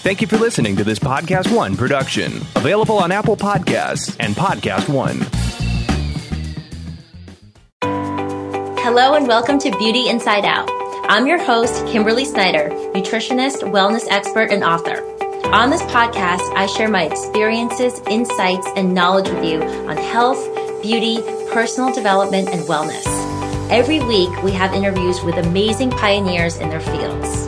Thank you for listening to this Podcast One production, available on Apple Podcasts and Podcast One. Hello and welcome to Beauty Inside Out. I'm your host, Kimberly Snyder, nutritionist, wellness expert, and author. On this podcast, I share my experiences, insights, and knowledge with you on health, beauty, personal development, and wellness. Every week, we have interviews with amazing pioneers in their fields.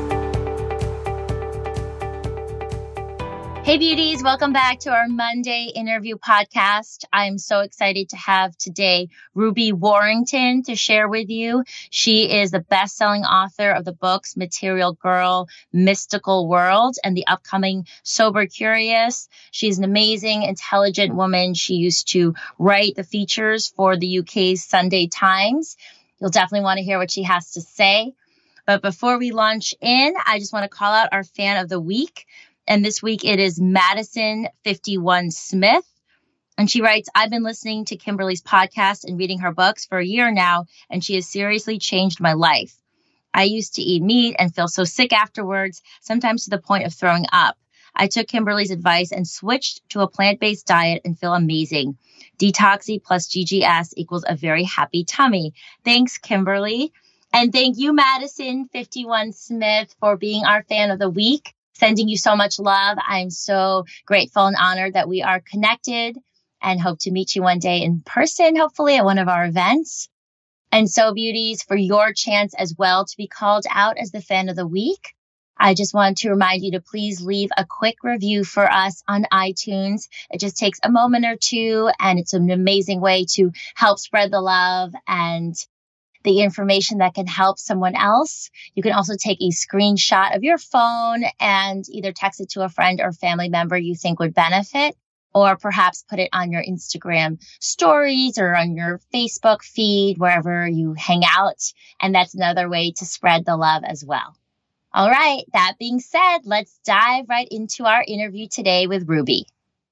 Hey beauties, welcome back to our Monday interview podcast. I'm so excited to have today Ruby Warrington to share with you. She is the best-selling author of the books Material Girl, Mystical World, and the upcoming Sober Curious. She's an amazing, intelligent woman. She used to write the features for the UK's Sunday Times. You'll definitely want to hear what she has to say. But before we launch in, I just want to call out our fan of the week. And this week it is Madison 51 Smith. And she writes, I've been listening to Kimberly's podcast and reading her books for a year now, and she has seriously changed my life. I used to eat meat and feel so sick afterwards, sometimes to the point of throwing up. I took Kimberly's advice and switched to a plant-based diet and feel amazing. Detoxy plus GGS equals a very happy tummy. Thanks, Kimberly. And thank you, Madison 51 Smith, for being our fan of the week. Sending you so much love. I'm so grateful and honored that we are connected and hope to meet you one day in person, hopefully at one of our events. And so beauties, for your chance as well to be called out as the fan of the week, I just want to remind you to please leave a quick review for us on iTunes. It just takes a moment or two, and it's an amazing way to help spread the love and the information that can help someone else. You can also take a screenshot of your phone and either text it to a friend or family member you think would benefit, or perhaps put it on your Instagram stories or on your Facebook feed, wherever you hang out. And that's another way to spread the love as well. All right. That being said, let's dive right into our interview today with Ruby.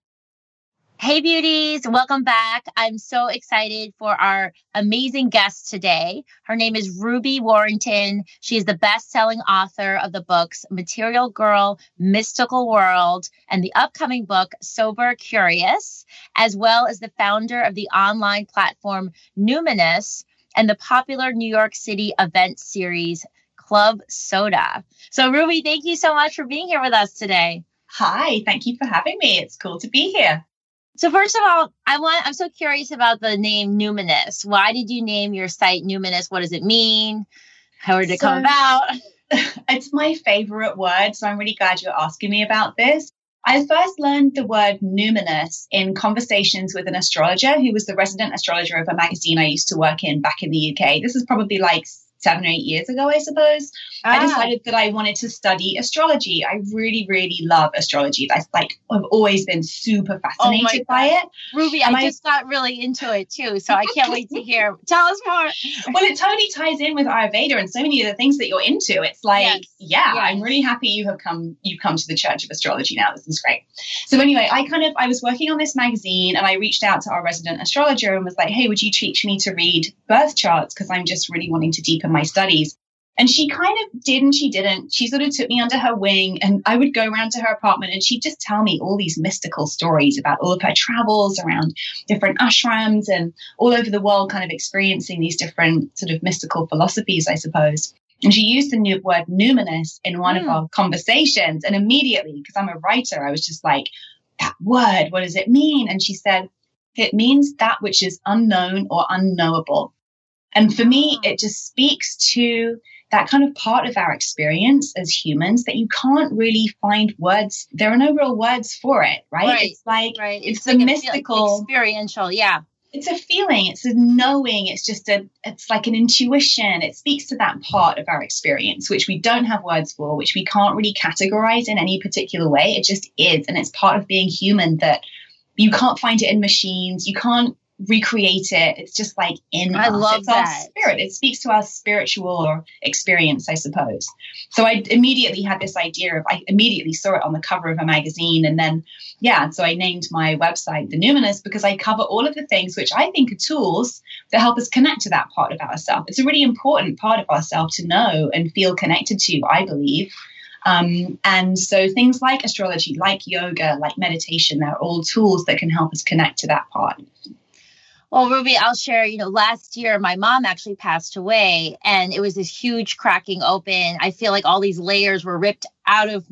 Hey beauties, welcome back. I'm so excited for our amazing guest today. Her name is Ruby Warrington. She is the best-selling author of the books Material Girl, Mystical World, and the upcoming book Sober Curious, as well as the founder of the online platform Numinous and the popular New York City event series Club Soda. So Ruby, thank you so much for being here with us today. Hi, thank you for having me. It's cool to be here. So first of all, I'm so curious about the name Numinous. Why did you name your site Numinous? What does it mean? How did it come about? It's my favorite word, so I'm really glad you're asking me about this. I first learned the word numinous in conversations with an astrologer who was the resident astrologer of a magazine I used to work in back in the UK. This is probably like 7 or 8 years ago, I suppose. I decided that I wanted to study astrology. I really, really love astrology. I've always been super fascinated by it. Ruby, I just got really into it too, so I can't wait to hear. Tell us more. Well, it totally ties in with Ayurveda and so many of the things that you're into. It's like, yes. I'm really happy you've come to the Church of Astrology now. This is great. So anyway, I was working on this magazine and I reached out to our resident astrologer and was like, hey, would you teach me to read birth charts? Because I'm just really wanting to deepen my studies. And she kind of did and she didn't. She sort of took me under her wing and I would go around to her apartment and she'd just tell me all these mystical stories about all of her travels around different ashrams and all over the world, kind of experiencing these different sort of mystical philosophies, I suppose. And she used the word numinous in one of our conversations. And immediately, because I'm a writer, I was just like, that word, what does it mean? And she said, it means that which is unknown or unknowable. And for me, it just speaks to that kind of part of our experience as humans that you can't really find words. There are no real words for it, right? It's like, it's a mystical, experiential. Yeah. It's a feeling. It's a knowing. It's like an intuition. It speaks to that part of our experience, which we don't have words for, which we can't really categorize in any particular way. It just is. And it's part of being human that you can't find it in machines. You can't recreate it. It's just like in us. I love it's that. Our spirit. It speaks to our spiritual experience, I suppose. So I immediately had this idea of, I immediately saw it on the cover of a magazine. And then, so I named my website The Numinous because I cover all of the things which I think are tools that help us connect to that part of ourselves. It's a really important part of ourselves to know and feel connected to, I believe. And so things like astrology, like yoga, like meditation, they're all tools that can help us connect to that part. Well, Ruby, I'll share, last year my mom actually passed away and it was this huge cracking open. I feel like all these layers were ripped out of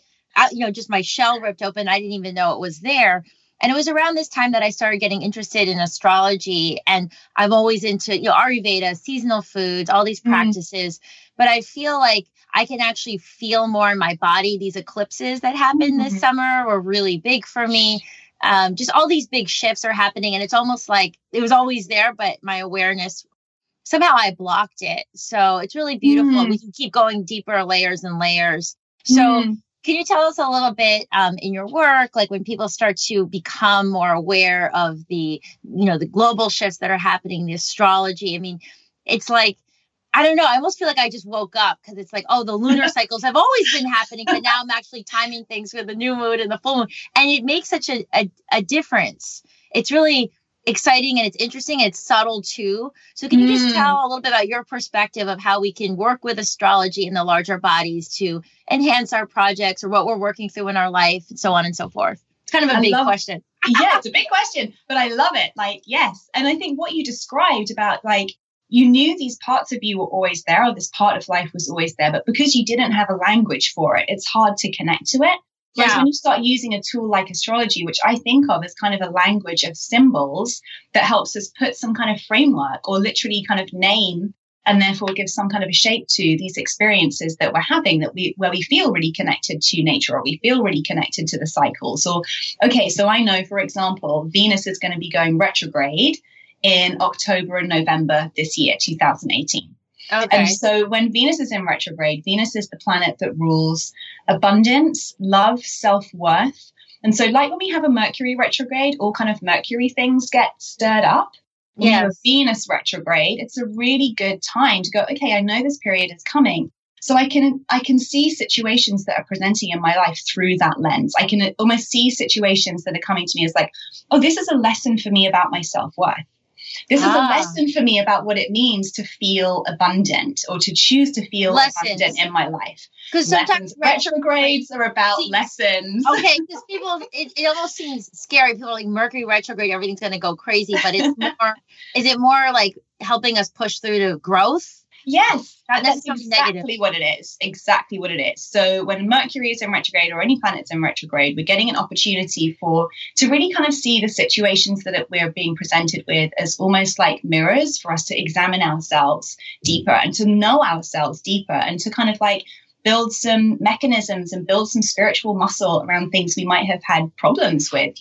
just my shell ripped open. I didn't even know it was there. And it was around this time that I started getting interested in astrology. And I'm always into, Ayurveda, seasonal foods, all these practices. But I feel like I can actually feel more in my body. These eclipses that happened this summer were really big for me. Just all these big shifts are happening. And it's almost like it was always there, but my awareness, somehow I blocked it. So it's really beautiful. We can keep going deeper layers and layers. So can you tell us a little bit in your work, like when people start to become more aware of the global shifts that are happening, the astrology? I mean, it's like, I don't know. I almost feel like I just woke up because it's like, the lunar cycles have always been happening, but now I'm actually timing things with the new moon and the full moon. And it makes such a difference. It's really exciting and it's interesting. And it's subtle too. So can you just tell a little bit about your perspective of how we can work with astrology in the larger bodies to enhance our projects or what we're working through in our life and so on and so forth? It's kind of a big question. Yeah, it's a big question, but I love it. Like, yes. And I think what you described about you knew these parts of you were always there, or this part of life was always there, but because you didn't have a language for it, it's hard to connect to it. Whereas when you start using a tool like astrology, which I think of as kind of a language of symbols that helps us put some kind of framework or literally kind of name and therefore give some kind of a shape to these experiences that we're having, where we feel really connected to nature, or we feel really connected to the cycles. Or, okay, so I know, for example, Venus is going to be going retrograde in October and November this year, 2018. Okay. And so when Venus is in retrograde, Venus is the planet that rules abundance, love, self-worth. And so like when we have a Mercury retrograde, all kind of Mercury things get stirred up. When we have a Venus retrograde, it's a really good time to go, okay, I know this period is coming. So I can see situations that are presenting in my life through that lens. I can almost see situations that are coming to me as like, this is a lesson for me about my self-worth. This is a lesson for me about what it means to feel abundant or to choose to feel abundant in my life. Because sometimes retrogrades are about lessons. Okay, because people, it almost seems scary. People are like, Mercury retrograde, everything's going to go crazy. But it's more, is it more like helping us push through to growth? Yes, that's exactly what it is. Exactly what it is. So when Mercury is in retrograde or any planet's in retrograde, we're getting an opportunity to really kind of see the situations that we're being presented with as almost like mirrors for us to examine ourselves deeper and to know ourselves deeper and to kind of like build some mechanisms and build some spiritual muscle around things we might have had problems with,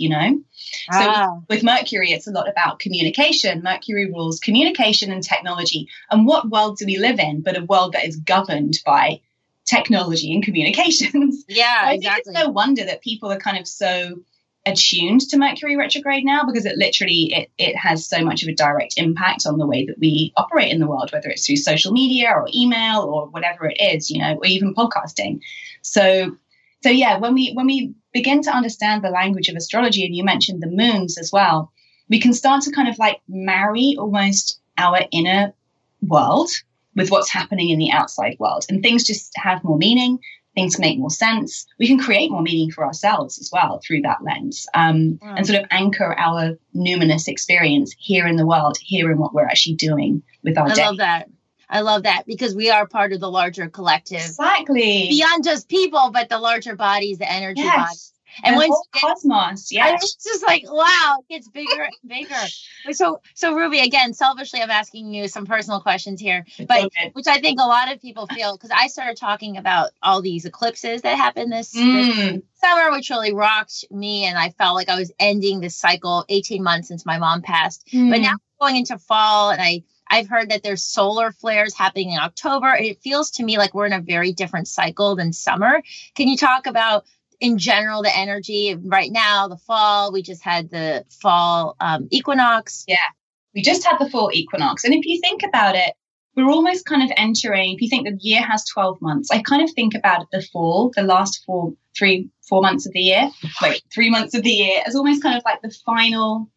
So with Mercury, it's a lot about communication. Mercury rules communication and technology. And what world do we live in but a world that is governed by technology and communications? Yeah, I exactly. think it's no wonder that people are kind of so attuned to Mercury retrograde now, because it literally it has so much of a direct impact on the way that we operate in the world, whether it's through social media or email or whatever it is, or even podcasting. So yeah, when we begin to understand the language of astrology, and you mentioned the moons as well, we can start to kind of like marry almost our inner world with what's happening in the outside world, and things just have more meaning. Things make more sense. We can create more meaning for ourselves as well through that lens, and sort of anchor our numinous experience here in the world, here in what we're actually doing with our day. I love that because we are part of the larger collective. Exactly. Beyond just people, but the larger bodies, the energy bodies. And the whole cosmos, it's just like, wow, it gets bigger and bigger. So Ruby, again, selfishly, I'm asking you some personal questions here, but which I think a lot of people feel, because I started talking about all these eclipses that happened this summer, which really rocked me, and I felt like I was ending this cycle 18 months since my mom passed. But now going into fall, and I've heard that there's solar flares happening in October. It feels to me like we're in a very different cycle than summer. Can you talk about, in general, the energy right now, the fall? We just had the fall equinox. Yeah, we just had the fall equinox. And if you think about it, we're almost kind of entering, if you think the year has 12 months, I kind of think about the fall, the last 3 months of the year, 3 months of the year, as almost kind of like the final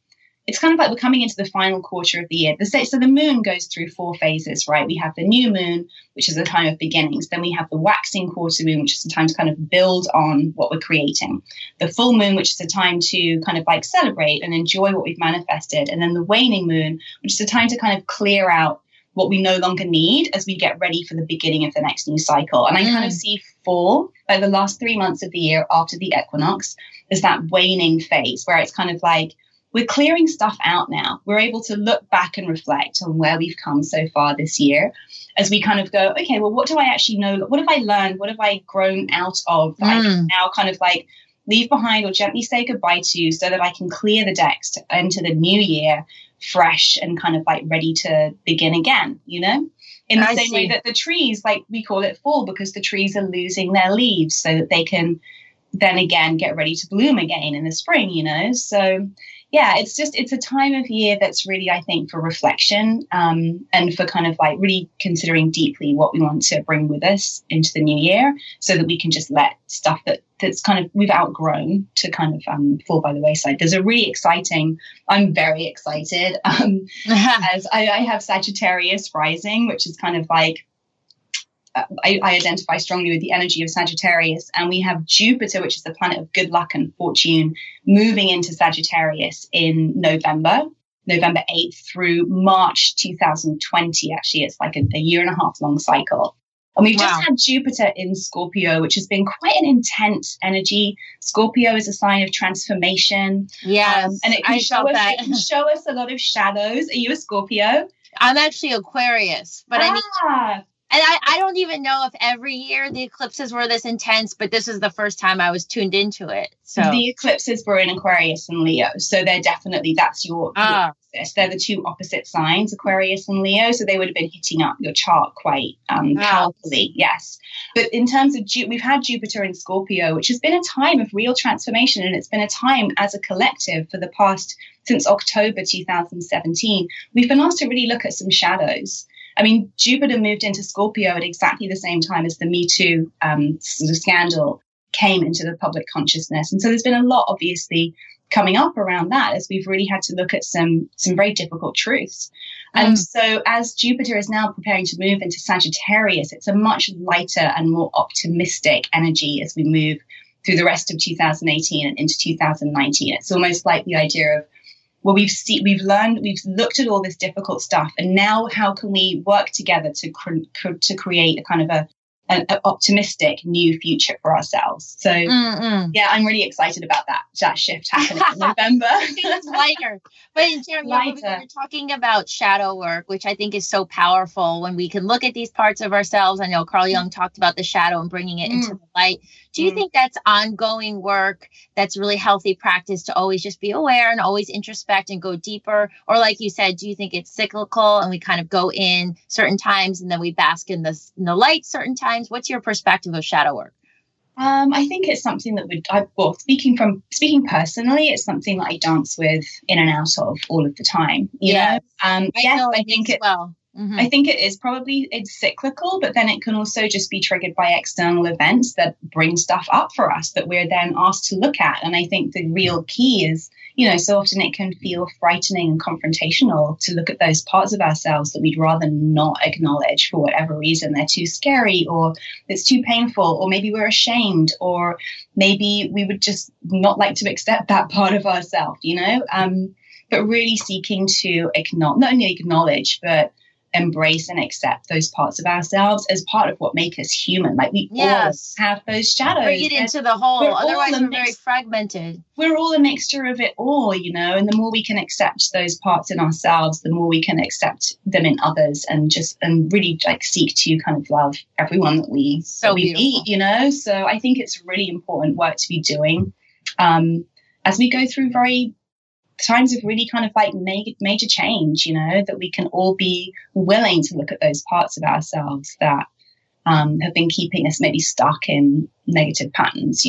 it's kind of like we're coming into the final quarter of the year. So the moon goes through 4 phases, right? We have the new moon, which is a time of beginnings. Then we have the waxing quarter moon, which is a time to kind of build on what we're creating. The full moon, which is a time to kind of like celebrate and enjoy what we've manifested. And then the waning moon, which is a time to kind of clear out what we no longer need as we get ready for the beginning of the next new cycle. And I kind of see fall, like the last 3 months of the year after the equinox, is that waning phase where it's kind of like, we're clearing stuff out now. We're able to look back and reflect on where we've come so far this year as we kind of go, okay, well, what do I actually know? What have I learned? What have I grown out of that I can now kind of like leave behind or gently say goodbye to, so that I can clear the decks to enter the new year fresh and kind of like ready to begin again, you know? In the same way that the trees, like we call it fall because the trees are losing their leaves so that they can then again get ready to bloom again in the spring, you know? So yeah, it's a time of year that's really, I think, for reflection and for kind of like really considering deeply what we want to bring with us into the new year, so that we can just let stuff that's kind of we've outgrown to kind of fall by the wayside. There's a really exciting, I'm very excited as I have Sagittarius rising, which is kind of like, I identify strongly with the energy of Sagittarius, and we have Jupiter, which is the planet of good luck and fortune, moving into Sagittarius in November 8th through March 2020. Actually, it's like a 1.5 long cycle. And we've just had Jupiter in Scorpio, which has been quite an intense energy. Scorpio is a sign of transformation. Yes, and it can show us a lot of shadows. Are you a Scorpio? I'm actually Aquarius, but And I don't even know if every year the eclipses were this intense, but this is the first time I was tuned into it. So the eclipses were in Aquarius and Leo. So they're definitely, that's your axis. They're the two opposite signs, Aquarius and Leo. So they would have been hitting up your chart quite powerfully. Yes. But in terms of, we've had Jupiter in Scorpio, which has been a time of real transformation. And it's been a time as a collective for the past, since October 2017, we've been asked to really look at some shadows. I mean, Jupiter moved into Scorpio at exactly the same time as the Me Too sort of scandal came into the public consciousness. And so there's been a lot, obviously, coming up around that as we've really had to look at some very difficult truths. And so as Jupiter is now preparing to move into Sagittarius, it's a much lighter and more optimistic energy as we move through the rest of 2018 and into 2019. It's almost like the idea of, well, we've looked at all this difficult stuff, and now how can we work together to create a kind of an optimistic new future for ourselves? So, yeah, I'm really excited about that shift happening in November. It's lighter. But Jeremy, we're talking about shadow work, which I think is so powerful when we can look at these parts of ourselves. I know Carl Jung talked about the shadow and bringing it into the light. Do you think that's ongoing work that's really healthy practice to always just be aware and always introspect and go deeper? Or like you said, do you think it's cyclical and we kind of go in certain times and then we bask in the light certain times? What's your perspective of shadow work? I think it's something that speaking personally, it's something that I dance with in and out of all of the time. You know? I think it. Well. Mm-hmm. I think it's cyclical, but then it can also just be triggered by external events that bring stuff up for us that we're then asked to look at. And I think the real key is, so often it can feel frightening and confrontational to look at those parts of ourselves that we'd rather not acknowledge for whatever reason. They're too scary, or it's too painful, or maybe we're ashamed, or maybe we would just not like to accept that part of ourselves, but really seeking to not only acknowledge, but embrace and accept those parts of ourselves as part of what make us human. Like we all have those shadows. Bring it into the whole. Otherwise, we're very fragmented. We're all a mixture of it all, and the more we can accept those parts in ourselves, the more we can accept them in others, and really like seek to kind of love everyone that we meet. So I think it's really important work to be doing as we go through times of really kind of like major change, that we can all be willing to look at those parts of ourselves that have been keeping us maybe stuck in negative patterns,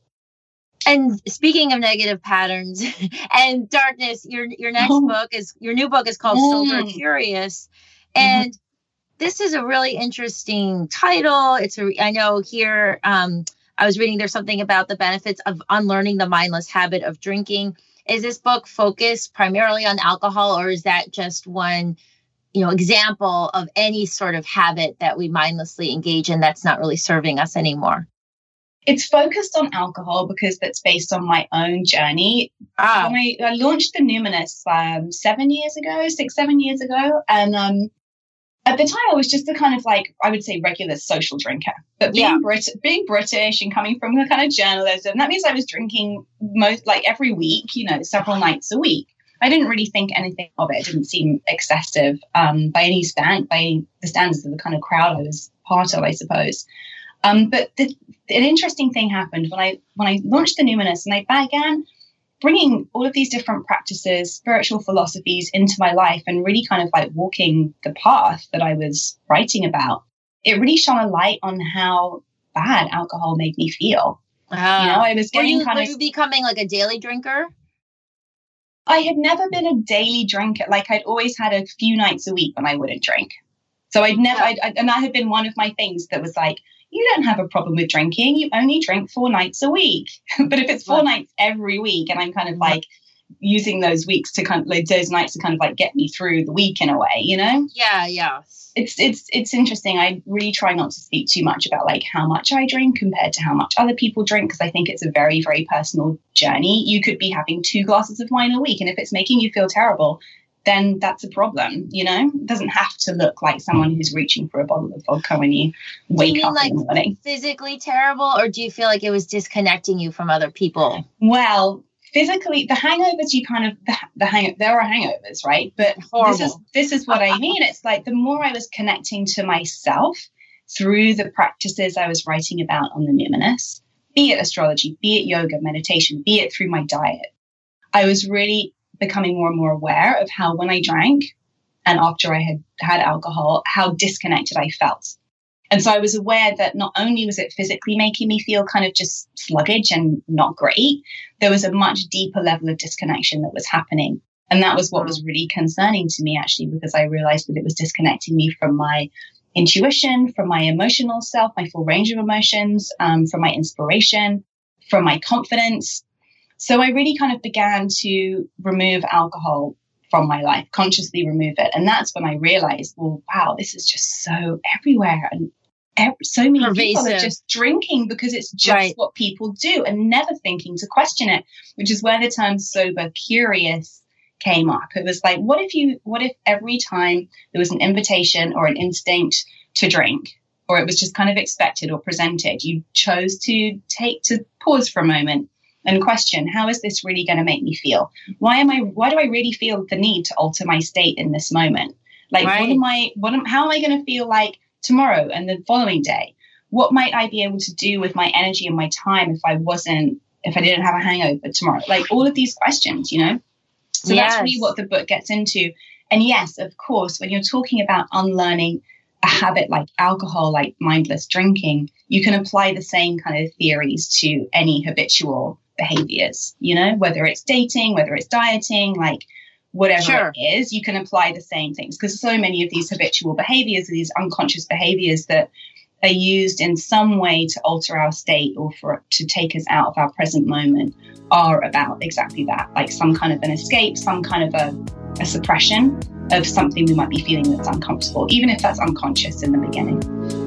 And speaking of negative patterns and darkness, your new book is called Sober Curious. And this is a really interesting title. I know here, I was reading there's something about the benefits of unlearning the mindless habit of drinking. Is this book focused primarily on alcohol, or is that just one, example of any sort of habit that we mindlessly engage in that's not really serving us anymore? It's focused on alcohol because that's based on my own journey. When I launched the Numinous 7 years ago, 6-7 years ago, and at the time, I was just a kind of I would say regular social drinker. But being British and coming from the kind of journalism, that means I was drinking every week, several nights a week. I didn't really think anything of it. It didn't seem excessive by the standards of the kind of crowd I was part of, I suppose. But an interesting thing happened when I launched the Numinous, and I began bringing all of these different practices, spiritual philosophies into my life and really kind of walking the path that I was writing about. It really shone a light on how bad alcohol made me feel. I was getting were you becoming like a daily drinker? I had never been a daily drinker. I'd always had a few nights a week when I wouldn't drink. So and that had been one of my things that was you don't have a problem with drinking. You only drink 4 nights a week. But if it's 4 nights every week, and I'm kind of using those weeks to those nights to kind of get me through the week in a way, Yeah. It's interesting. I really try not to speak too much about how much I drink compared to how much other people drink, because I think it's a very, very personal journey. You could be having 2 glasses of wine a week, and if it's making you feel terrible, then that's a problem, It doesn't have to look like someone who's reaching for a bottle of vodka when you wake up in the morning. Physically terrible, or do you feel like it was disconnecting you from other people? Well, physically, the hangovers, there are hangovers, right? But this is what I mean. It's the more I was connecting to myself through the practices I was writing about on the Numinous, be it astrology, be it yoga, meditation, be it through my diet, I was really becoming more and more aware of how when I drank and after I had alcohol, how disconnected I felt. And so I was aware that not only was it physically making me feel kind of just sluggish and not great, there was a much deeper level of disconnection that was happening. And that was what was really concerning to me, actually, because I realized that it was disconnecting me from my intuition, from my emotional self, my full range of emotions, from my inspiration, from my confidence. So I really kind of began to remove alcohol from my life, consciously remove it. And that's when I realized, well, wow, this is just so everywhere. And so many people are just drinking because it's just what people do and never thinking to question it, which is where the term sober curious came up. It was what if every time there was an invitation or an instinct to drink, or it was just kind of expected or presented, you chose to pause for a moment and question, how is this really going to make me feel? Why do I really feel the need to alter my state in this moment? How am I going to feel tomorrow and the following day? What might I be able to do with my energy and my time if I didn't have a hangover tomorrow? All of these questions, So that's really what the book gets into. And yes, of course, when you're talking about unlearning a habit like alcohol, like mindless drinking, you can apply the same kind of theories to any habitual behaviors, whether it's dating, whether it's dieting, whatever it is, you can apply the same things, because so many of these habitual behaviors, these unconscious behaviors that are used in some way to alter our state or to take us out of our present moment, are about exactly that, some kind of an escape, some kind of a suppression of something we might be feeling that's uncomfortable, even if that's unconscious in the beginning.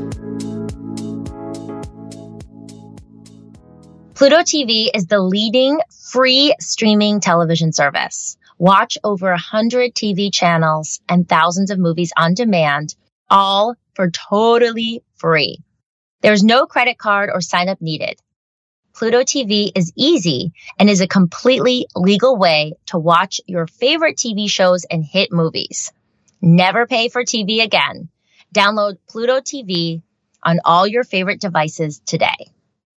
Pluto TV is the leading free streaming television service. Watch over 100 TV channels and thousands of movies on demand, all for totally free. There's no credit card or sign up needed. Pluto TV is easy and is a completely legal way to watch your favorite TV shows and hit movies. Never pay for TV again. Download Pluto TV on all your favorite devices today.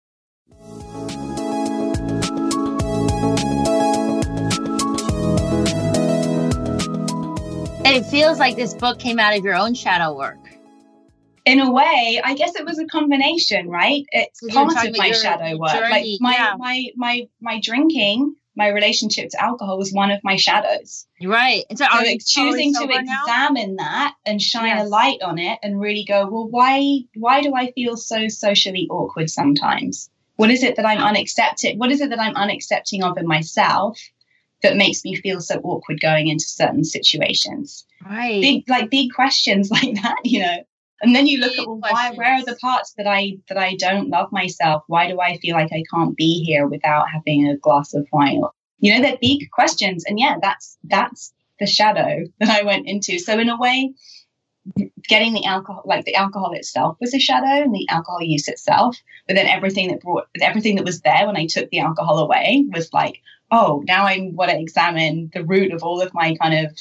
It feels like this book came out of your own shadow work. In a way, I guess it was a combination, right? It's part of my shadow work. Journey, my drinking, my relationship to alcohol was one of my shadows. Right. And so choosing to examine that and shine a light on it and really go, well, why do I feel so socially awkward sometimes? What is it that I'm unaccepted? What is it that I'm unaccepting of in myself that makes me feel so awkward going into certain situations? Right. Big questions like that, you know. And then you look at, well, where are the parts that I don't love myself? Why do I feel like I can't be here without having a glass of wine? You know, they're big questions. And yeah, that's the shadow that I went into. So in a way, getting the alcohol itself was a shadow, and the alcohol use itself. But then everything that was there when I took the alcohol away was like, oh, now I want to examine the root of all of my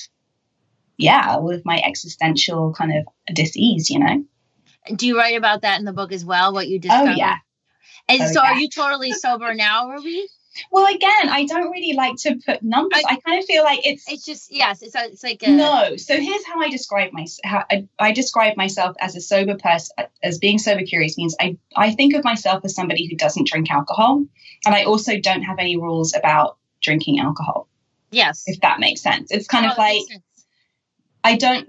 all of my existential kind of dis-ease, you know. Do you write about that in the book as well, what you discovered? Oh, yeah. And Are you totally sober now, Ruby? Well, again, I don't really like to put numbers. I kind of feel like it's just, yes, it's like no. So here's how I describe myself. I describe myself as a sober person, as being sober curious means I think of myself as somebody who doesn't drink alcohol. And I also don't have any rules about drinking alcohol. Yes. If that makes sense. It's kind of like, I don't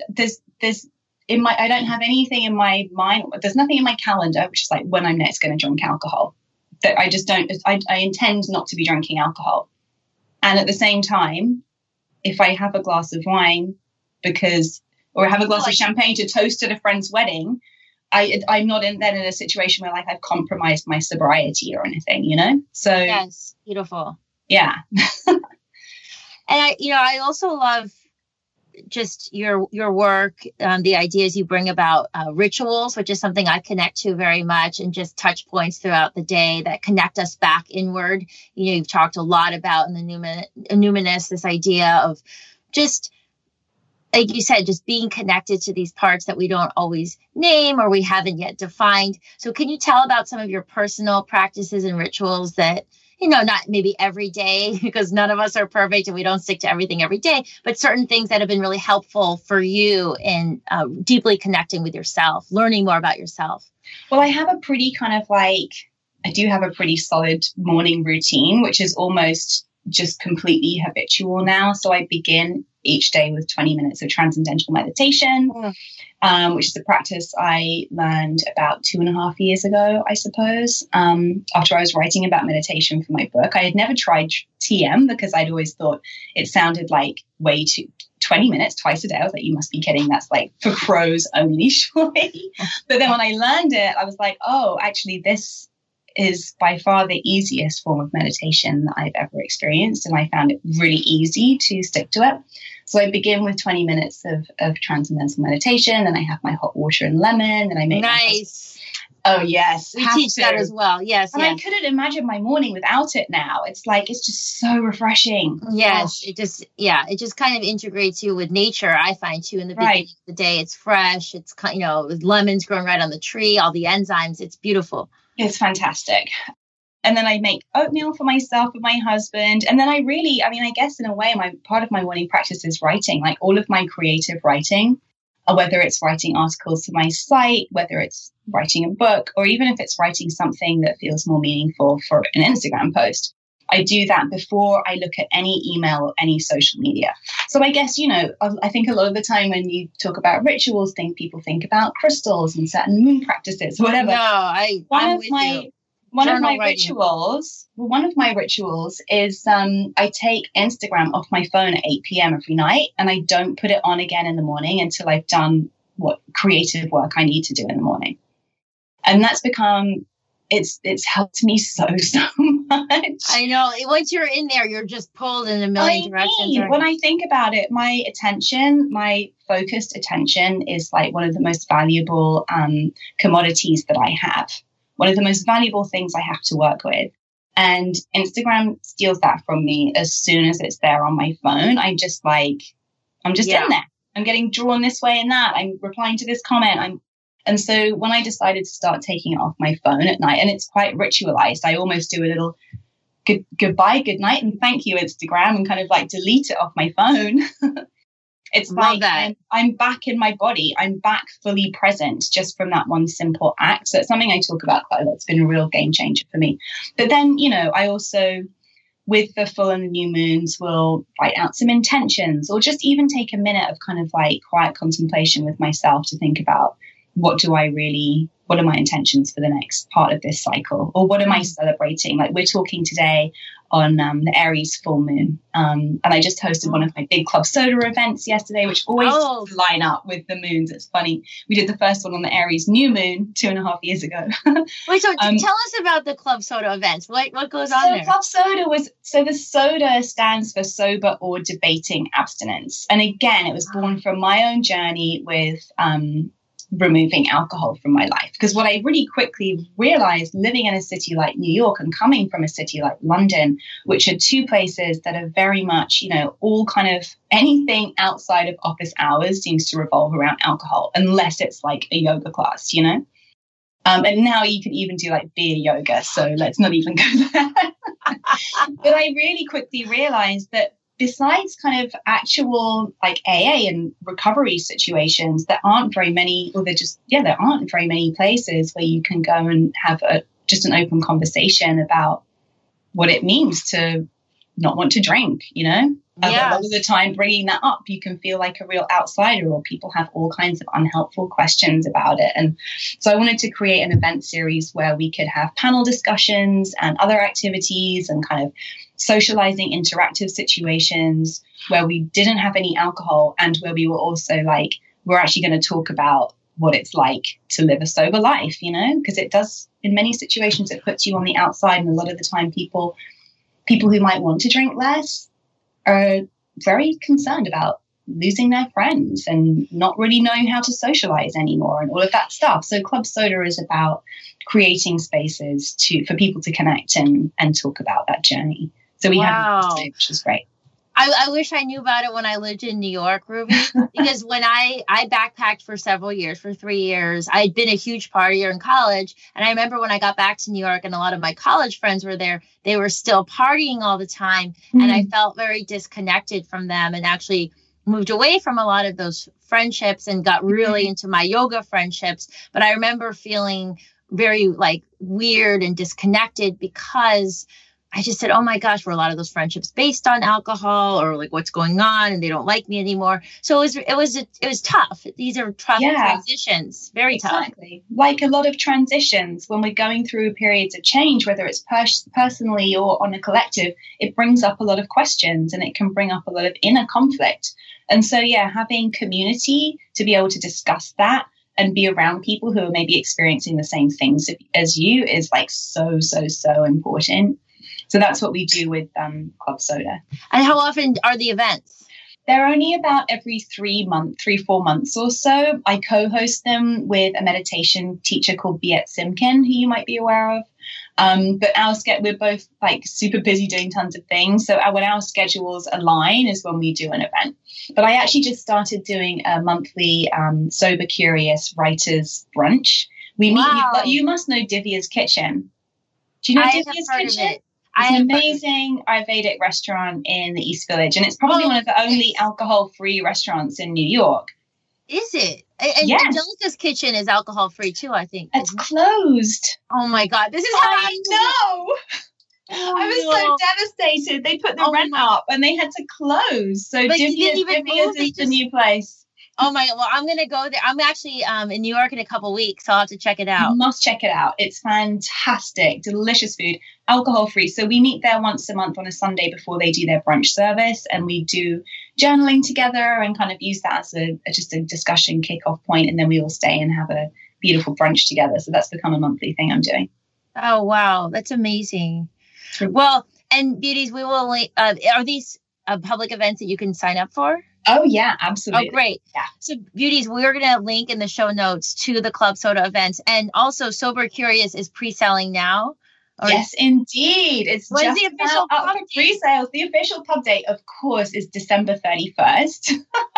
have anything in my mind. There's nothing in my calendar, which is like when I'm next going to drink alcohol. That I just don't, I intend not to be drinking alcohol. And at the same time, if I have a glass of wine or have a glass of champagne to toast at a friend's wedding, I'm not in a situation where like I've compromised my sobriety or anything, you know? So yes, beautiful. Yeah. And I also love just your work, the ideas you bring about rituals, which is something I connect to very much, and just touch points throughout the day that connect us back inward. You know, you've talked a lot about in the Numinous, this idea of just, like you said, just being connected to these parts that we don't always name or we haven't yet defined. So can you tell about some of your personal practices and rituals that, you know, not maybe every day, because none of us are perfect and we don't stick to everything every day, but certain things that have been really helpful for you in deeply connecting with yourself, learning more about yourself? Well, I have a pretty I do have a pretty solid morning routine, which is almost just completely habitual now. So I begin each day with 20 minutes of transcendental meditation, which is a practice I learned about 2.5 years ago, I suppose, after I was writing about meditation for my book. I had never tried TM because I'd always thought it sounded like way too 20 minutes twice a day. I was like, you must be kidding. That's like for pros only, surely. But then when I learned it, I was like, oh, actually, this is by far the easiest form of meditation that I've ever experienced. And I found it really easy to stick to it. So I begin with 20 minutes of transcendental meditation, and I have my hot water and lemon, and I make nice. Oh, yes. We teach that as well. Yes. And I couldn't imagine my morning without it now. It's like, it's just so refreshing. Yes. Gosh. It just kind of integrates you with nature, I find, too. In the beginning of the day, it's fresh. It's, with lemons growing right on the tree, all the enzymes. It's beautiful. It's fantastic. And then I make oatmeal for myself and my husband. And then I guess in a way, part of my morning practice is writing, like all of my creative writing, whether it's writing articles for my site, whether it's writing a book, or even if it's writing something that feels more meaningful for an Instagram post. I do that before I look at any email or any social media. So I guess, I think a lot of the time when you talk about rituals, people think about crystals and certain moon practices, whatever. No, One of my rituals is I take Instagram off my phone at 8 p.m. every night, and I don't put it on again in the morning until I've done what creative work I need to do in the morning. And that's become, it's helped me so much. I know. Once you're in there, you're just pulled in a million directions. When I think about it, my focused attention is like one of the most valuable commodities that I have. One of the most valuable things I have to work with. And Instagram steals that from me as soon as it's there on my phone. I'm just in there. I'm getting drawn this way and that. I'm replying to this comment. And so when I decided to start taking it off my phone at night, and it's quite ritualized, I almost do a little goodbye, good night, and thank you, Instagram, and kind of like delete it off my phone. It's like I'm back in my body. I'm back fully present just from that one simple act. So it's something I talk about quite a lot. It's been a real game changer for me. But then, I also, with the full and the new moons, will write out some intentions, or just even take a minute of kind of like quiet contemplation with myself to think about what do I really what are my intentions for the next part of this cycle? Or what am I celebrating? Like we're talking today on the Aries full moon. And I just hosted one of my big Club Soda events yesterday, which always line up with the moons. It's funny. We did the first one on the Aries new moon 2.5 years ago. Wait, so tell us about the Club Soda events. What goes on there? Club Soda the soda stands for sober or debating abstinence. And again, it was born from my own journey with removing alcohol from my life. Because what I really quickly realized living in a city like New York and coming from a city like London, which are two places that are very much, you know, all kind of anything outside of office hours seems to revolve around alcohol, unless it's like a yoga class, you know? And now you can even do like beer yoga. So let's not even go there. But I really quickly realized that besides kind of actual like AA and recovery situations, there aren't very many, or there aren't very many places where you can go and have just an open conversation about what it means to not want to drink, you know? A lot of the time bringing that up, you can feel like a real outsider, or people have all kinds of unhelpful questions about it. And so I wanted to create an event series where we could have panel discussions and other activities and kind of socializing interactive situations where we didn't have any alcohol, and where we were also like, we're actually going to talk about what it's like to live a sober life, you know, because it does, in many situations, it puts you on the outside. And a lot of the time people who might want to drink less are very concerned about losing their friends and not really knowing how to socialize anymore and all of that stuff. So Club Soda is about creating spaces for people to connect and talk about that journey. So we have, which is great. I wish I knew about it when I lived in New York, Ruby, because when I backpacked for several years, for 3 years, I'd been a huge partier in college. And I remember when I got back to New York and a lot of my college friends were there, they were still partying all the time. Mm-hmm. And I felt very disconnected from them, and actually moved away from a lot of those friendships and got really into my yoga friendships. But I remember feeling very like weird and disconnected, because I just said, oh my gosh, were a lot of those friendships based on alcohol, or like what's going on, and they don't like me anymore. So it was tough. These are tough transitions, very tough. Like a lot of transitions, when we're going through periods of change, whether it's personally or on a collective, it brings up a lot of questions, and it can bring up a lot of inner conflict. And so, having community to be able to discuss that and be around people who are maybe experiencing the same things as you is like so, so, so important. So that's what we do with Club Soda. And how often are the events? They're only about every 3-4 months or so. I co-host them with a meditation teacher called Biet Simkin, who you might be aware of. But we're both like super busy doing tons of things. So when our schedules align is when we do an event. But I actually just started doing a monthly Sober Curious Writers Brunch. We meet. You must know Divya's Kitchen. Do you know Divya's Kitchen? It's an amazing Ayurvedic restaurant in the East Village, and it's probably one of the only alcohol-free restaurants in New York. Is it? And yes. Angelica's Kitchen is alcohol-free too, I think. It's closed. Oh my God, this is how I know. I was so devastated. They put the rent up and they had to close. So Divya's is the new place. Oh my God. Well, I'm going to go there. I'm actually in New York in a couple of weeks, so I'll have to check it out. You must check it out. It's fantastic. Delicious food. Alcohol free. So we meet there once a month on a Sunday before they do their brunch service, and we do journaling together and kind of use that as just a discussion kickoff point, and then we all stay and have a beautiful brunch together. So that's become a monthly thing I'm doing. Oh, wow. That's amazing. Well, and beauties, we will are these public events that you can sign up for? Oh, yeah, absolutely. Oh, great. Yeah. So, beauties, we're going to link in the show notes to the Club Soda events. And also, Sober Curious is pre-selling now. Yes, indeed. It's just the official up for pre-sales. The official pub date, of course, is December 31st.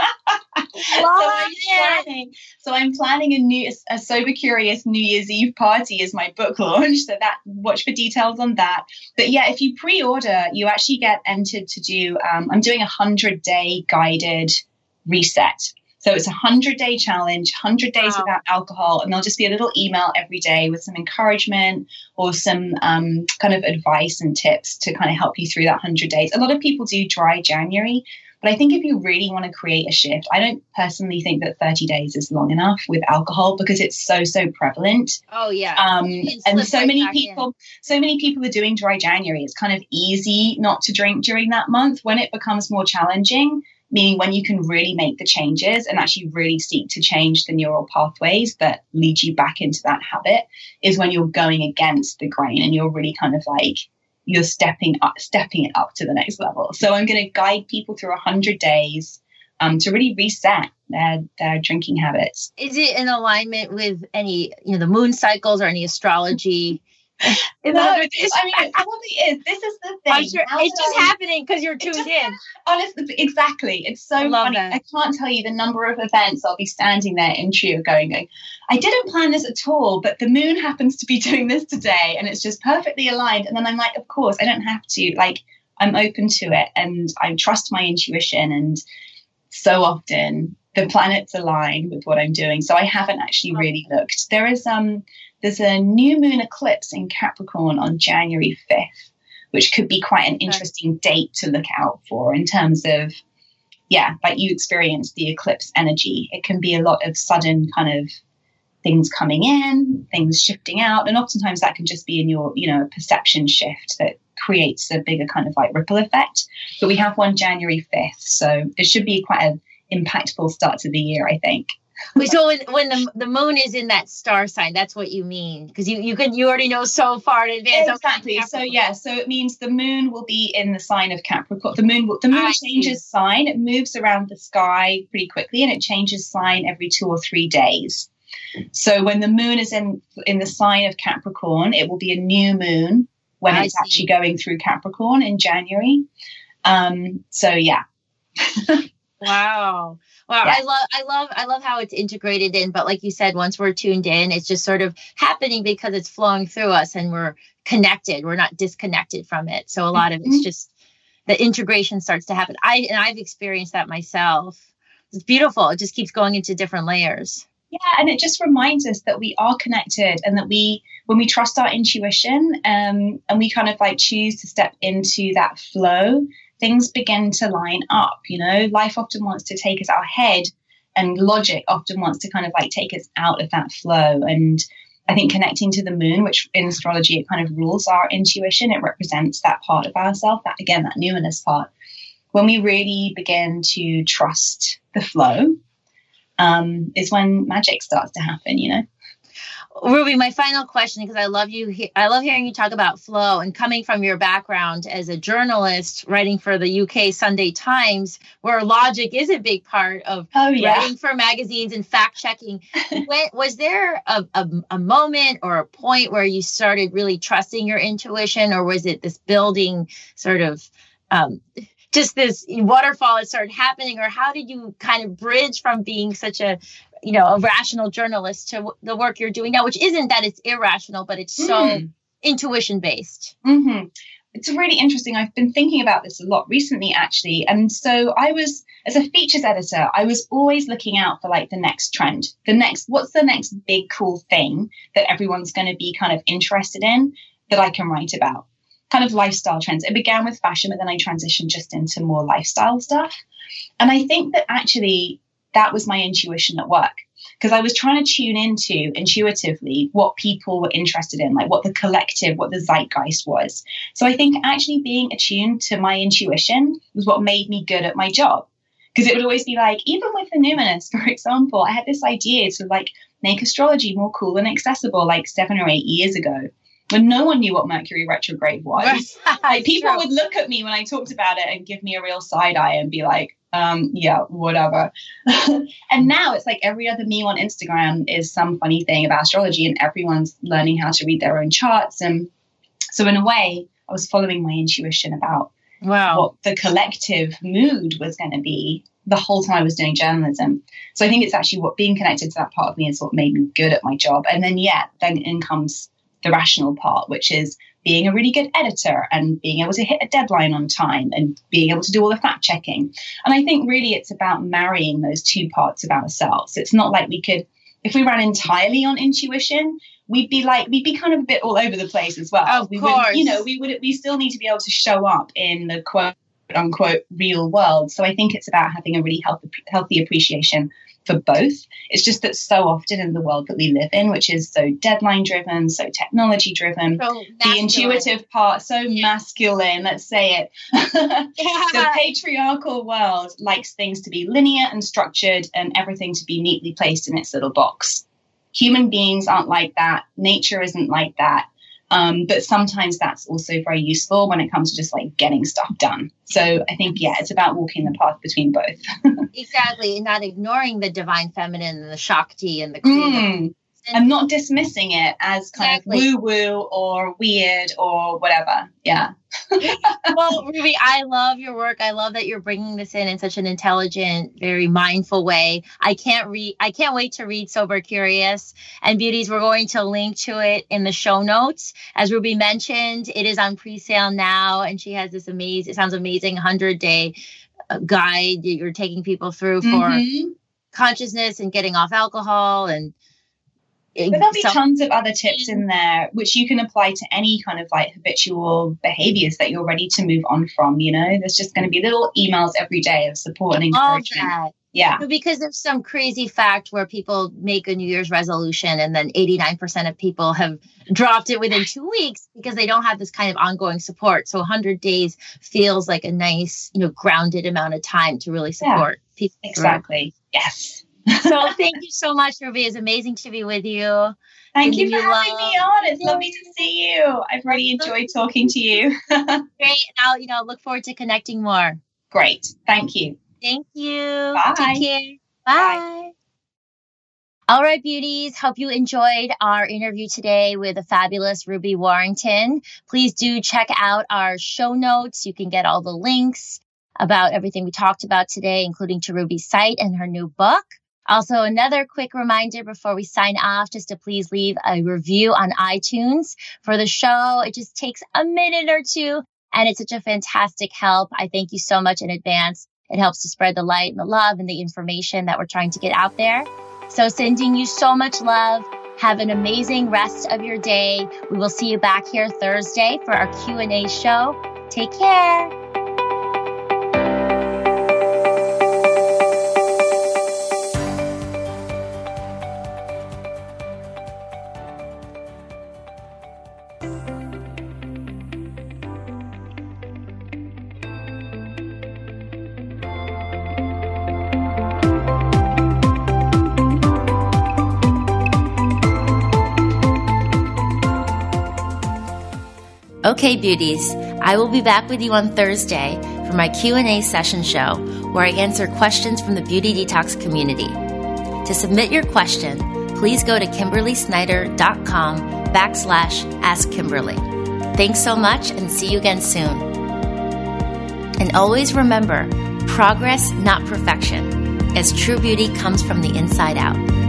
So I'm planning a Sober Curious New Year's Eve party as my book launch. So watch for details on that. But yeah, if you pre-order, you actually get entered to do. I'm doing a 100-day guided reset. So it's a 100-day challenge, 100 days without alcohol, and there'll just be a little email every day with some encouragement or some kind of advice and tips to kind of help you through that 100 days. A lot of people do dry January, But I think if you really want to create a shift, I don't personally think that 30 days is long enough with alcohol because it's so prevalent. Oh yeah. And so many people are doing dry January. It's kind of easy not to drink during that month. When it becomes more challenging, meaning when you can really make the changes and actually really seek to change the neural pathways that lead you back into that habit, is when you're going against the grain and you're really kind of like, you're stepping it up to the next level. So I'm going to guide people through 100 days to really reset their drinking habits. Is it in alignment with any, the moon cycles or any astrology? No, it probably is. This is the thing. I'm sure it's just happening because you're tuned in. Honestly, exactly. It's so funny. That. I can't tell you the number of events I'll be standing there in Trio going, I didn't plan this at all, but the moon happens to be doing this today and it's just perfectly aligned. And then I'm like, of course, I don't have to. Like, I'm open to it and I trust my intuition. And so often the planets align with what I'm doing. So I haven't actually really looked. There's a new moon eclipse in Capricorn on January 5th, which could be quite an interesting date to look out for in terms of, like you experience the eclipse energy. It can be a lot of sudden kind of things coming in, things shifting out. And oftentimes that can just be in your, a perception shift that creates a bigger kind of like ripple effect. But we have one January 5th. So it should be quite an impactful start to the year, I think. So when the moon is in that star sign, that's what you mean, because you already know so far in advance. Exactly. So it means the moon will be in the sign of Capricorn. The moon changes sign. It moves around the sky pretty quickly, and it changes sign every 2 or 3 days. So when the moon is in the sign of Capricorn, it will be a new moon when it's actually going through Capricorn in January. Wow. Yeah. I love how it's integrated in, but like you said, once we're tuned in, it's just sort of happening because it's flowing through us and we're connected. We're not disconnected from it. So a lot of it's just the integration starts to happen. I've experienced that myself. It's beautiful. It just keeps going into different layers. Yeah. And it just reminds us that we are connected and that when we trust our intuition, and we kind of like choose to step into that flow, things begin to line up. Life often wants to take us out ahead, and logic often wants to kind of like take us out of that flow. And I think connecting to the moon, which in astrology, it kind of rules our intuition. It represents that part of ourselves, that numinous part. When we really begin to trust the flow, is when magic starts to happen, Ruby, my final question, because I love hearing you talk about flow, and coming from your background as a journalist writing for the UK Sunday Times, where logic is a big part of writing for magazines and fact checking. Was there a moment or a point where you started really trusting your intuition, or was it this building sort of just this waterfall that started happening, or how did you kind of bridge from being such a rational journalist to the work you're doing now, which isn't that it's irrational, but it's so intuition based? Mm-hmm. It's really interesting. I've been thinking about this a lot recently, actually. And so as a features editor, I was always looking out for like the next trend, what's the next big cool thing that everyone's going to be kind of interested in that I can write about. Kind of lifestyle trends. It began with fashion, but then I transitioned just into more lifestyle stuff. And I think that actually that was my intuition at work, because I was trying to tune into intuitively what people were interested in, like what the zeitgeist was. So I think actually being attuned to my intuition was what made me good at my job. Because it would always be like, even with the Numinous, for example, I had this idea to like make astrology more cool and accessible like 7 or 8 years ago, when no one knew what Mercury retrograde was. Like, people would look at me when I talked about it and give me a real side eye and be like, whatever. And now it's like every other meme on Instagram is some funny thing about astrology, and everyone's learning how to read their own charts. And so in a way, I was following my intuition about what the collective mood was going to be the whole time I was doing journalism. So I think it's actually being connected to that part of me is what made me good at my job. And then in comes the rational part, which is being a really good editor and being able to hit a deadline on time and being able to do all the fact checking. And I think really it's about marrying those two parts of ourselves. It's not like if we ran entirely on intuition, we'd be kind of a bit all over the place as well. Of course. We still need to be able to show up in the quote unquote real world. So I think it's about having a really healthy appreciation for both. It's just that so often in the world that we live in, which is so deadline driven, so technology driven, the intuitive part, so masculine, let's say it. The patriarchal world likes things to be linear and structured and everything to be neatly placed in its little box. Human beings aren't like that. Nature isn't like that. But sometimes that's also very useful when it comes to just like getting stuff done. So I think, it's about walking the path between both. Exactly. And not ignoring the divine feminine and the Shakti and the creative. And not dismissing it as kind of woo-woo or weird or whatever. Yeah. Well, Ruby, I love your work. I love that you're bringing this in such an intelligent, very mindful way. I can't wait to read Sober Curious. And beauties, we're going to link to it in the show notes. As Ruby mentioned, it is on pre-sale now. And she has this amazing, it sounds amazing, 100-day guide that you're taking people through for consciousness and getting off alcohol and but there'll be tons of other tips in there, which you can apply to any kind of like habitual behaviors that you're ready to move on from. You know, there's just going to be little emails every day of support and encouragement. Yeah. Because there's some crazy fact where people make a New Year's resolution and then 89% of people have dropped it within 2 weeks because they don't have this kind of ongoing support. So 100 days feels like a nice, grounded amount of time to really support people. Exactly. Yes. So thank you so much, Ruby. It's amazing to be with you. Thank you for having me on. It's lovely to see you. I've really enjoyed talking to you. Great. And I'll look forward to connecting more. Great. Thank you. Thank you. Bye. Take care. Bye. All right, beauties. Hope you enjoyed our interview today with the fabulous Ruby Warrington. Please do check out our show notes. You can get all the links about everything we talked about today, including to Ruby's site and her new book. Also, another quick reminder before we sign off, just to please leave a review on iTunes for the show. It just takes a minute or two, and it's such a fantastic help. I thank you so much in advance. It helps to spread the light and the love and the information that we're trying to get out there. So sending you so much love. Have an amazing rest of your day. We will see you back here Thursday for our Q&A show. Take care. Okay, beauties, I will be back with you on Thursday for my Q&A session show where I answer questions from the Beauty Detox community. To submit your question, please go to KimberlySnyder.com/AskKimberly. Thanks so much and see you again soon. And always remember, progress, not perfection, as true beauty comes from the inside out.